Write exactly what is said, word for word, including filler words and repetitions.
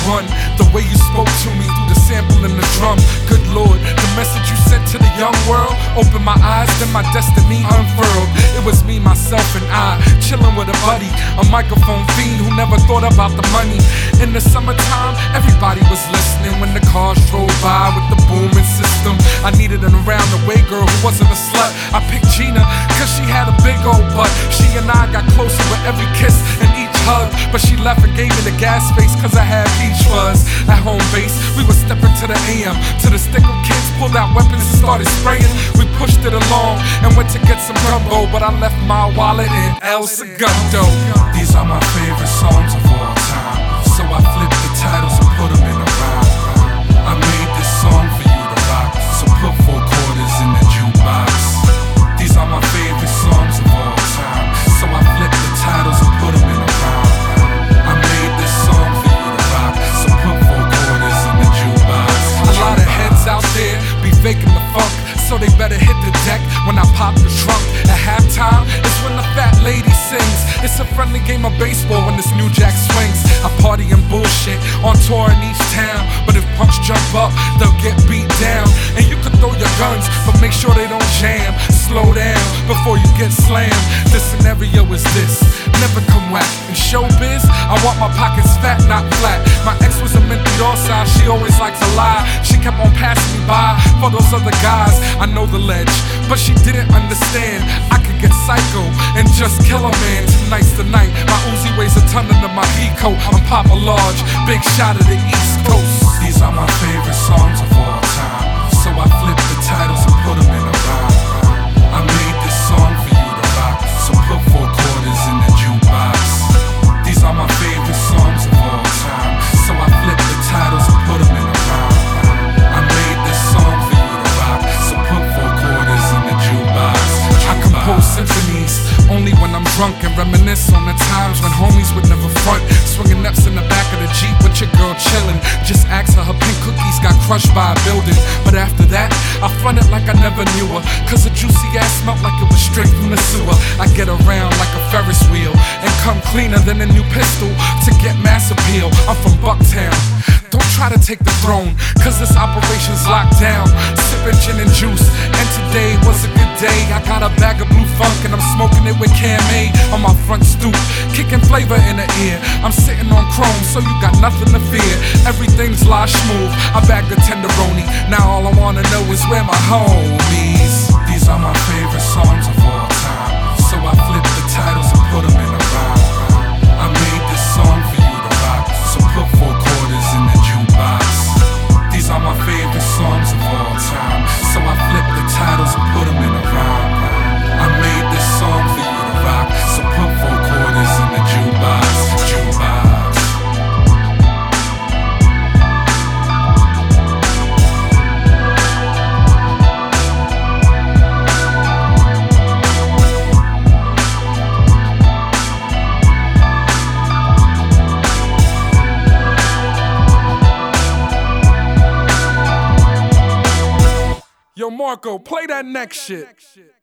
run. The way you spoke to me through the sample and the drum. Good Lord, the message you sent to the young world opened my eyes, then my destiny unfurled. It was me, myself, and I, chilling with a buddy, a microphone fiend who never thought about the money. In the summertime, everybody was listening when the cars drove by with the booming system. I needed an around the way girl who wasn't a slut. I picked Gina, cause she had a big old butt. She and I got closer with every kiss and each hug, but she left and gave me the gas face cause I had beach fuzz. At home base, we were stepping to the A M, to the stick of kids pulled out weapons and started spraying. We pushed it along and went to get some gumbo, but I left my wallet in El Segundo. These are my favorite songs of all time, so I flipped the titles and put them in a rhyme. I made this song for you to rock, so put four quarters in the jukebox. These are my favorite songs of all time, so I flipped the titles and put them in a rhyme. I made this song for you to rock, so put four quarters in the jukebox. A lot of heads out there be faking the funk, so they better hit the deck when I pop the trunk. At halftime, it's when the fat lady sings. It's a friendly game of baseball when this new jack swings. I party and bullshit on tour in each town, but if punks jump up, they'll get beat down. And you can throw your guns, but make sure they don't jam. Slow down before you get slammed. The scenario is this: never come whack. In showbiz, I want my pockets fat, not flat. My ex was a Minty Dorsai, she always liked to lie. She kept on passing me by for those other guys. I know the ledge, but she didn't understand. I could get psycho and just kill a man. Tonight's the night. My Uzi weighs a ton under my Pico. I'm Papa Large, big shot of the East Coast. These are my favorite songs of all time, so I flipped the titles and put them in a rhyme. I made this song for you to rock, so put four quarters in the jukebox. These are my favorite songs of all time, so I flipped the titles and put them in a rhyme. I made this song for you to rock, so put four quarters in the jukebox. I compose symphonies only when I'm drunk and reminisce on the times when homies would never front. Swinging Eps in the back of the Jeep with your girl chillin'. Just ask her, her pink cookies got crushed by a building. But after that, I fronted like I never knew her, cause her juicy ass smelled like it was straight from the sewer. I get around like a Ferris wheel and come cleaner than a new pistol to get mass appeal. I'm from Bucktown. Don't try to take the throne, cause this operation's locked down. Sippin' gin and juice, and today was a good day. I got a bag of blue funk and I'm smoking it with Cam A on my front stoop, kicking flavor in the ear. I'm sitting on chrome, so you got nothing to fear. Everything's live smooth, I bagged the tenderoni. Now all I wanna know is where my homies. These are my favorite songs of all time, so I flipped the titles and put them in a rhyme. I made this song for you to rock, so put four quarters in the jukebox. These are my favorite songs of all time, so I flipped the titles and put them in a rhyme. I made this song for you to rock, so put four quarters in the jukebox. Jukebox. Yo, Marco, play that next shit.